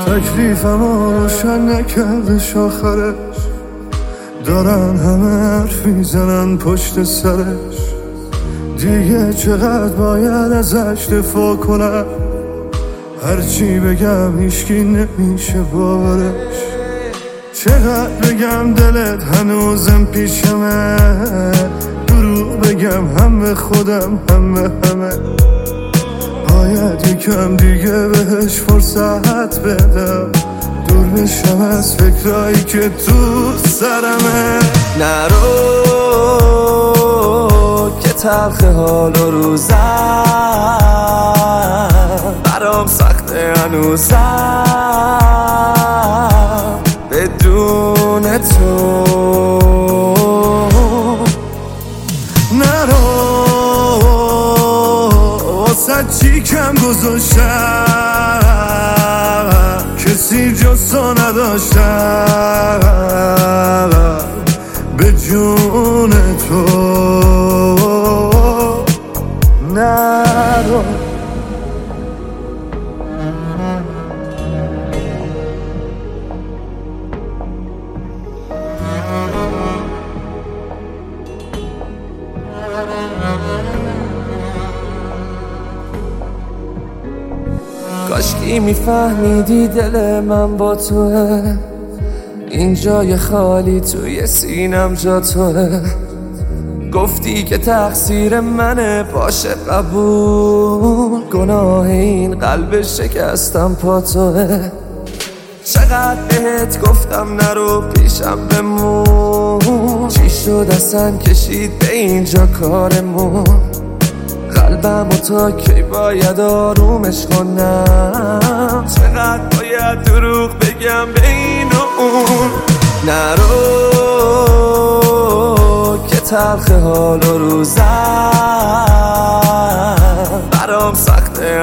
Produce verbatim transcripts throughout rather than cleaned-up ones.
تکلیفمو روشن نکردش آخرش، دارن همه حرف میزنن پشت سرش. دیگه چقدر باید ازش دفاع کنم، هرچی بگم هیچکی نمیشه باورش. چقدر بگم دلت هنوزم پیشمه، دروغ بگم هم به خودم هم به همه. باید یکم دیگه بهش فرصت بدم، دور بشم از فکرایی که تو سرمه. نرو که تلخ حال و روزم برام سخته هنوزم بدون تو. نرو واسه چی کم گذاشتم، کسی جز تو نداشتم به جون تو. نرو کاشکی میفهمیدی دل من با توه، این جای خالی توی سینم جا توه. گفتی که تقصیر منه باشه قبول، گناه این قلب شکستم پا توه. چقدر بهت گفتم نرو پیشم بمون، چی شد اصلا کشید به اینجا کارمون. قلبم و تا کی باید آرومش کنم، چقدر باید دروغ بگم به این و اون. نرو که تلخ حال و روزم برام سخته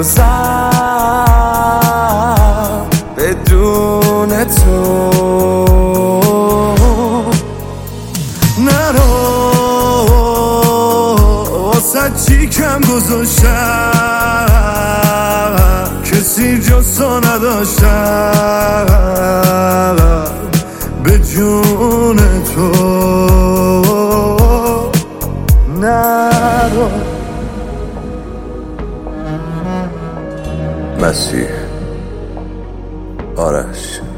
هنوزم بدون تو. نرو واسه چی کم گذاشتم، کسی جز تو نداشتم به جون تو. نرو مسیح آرش.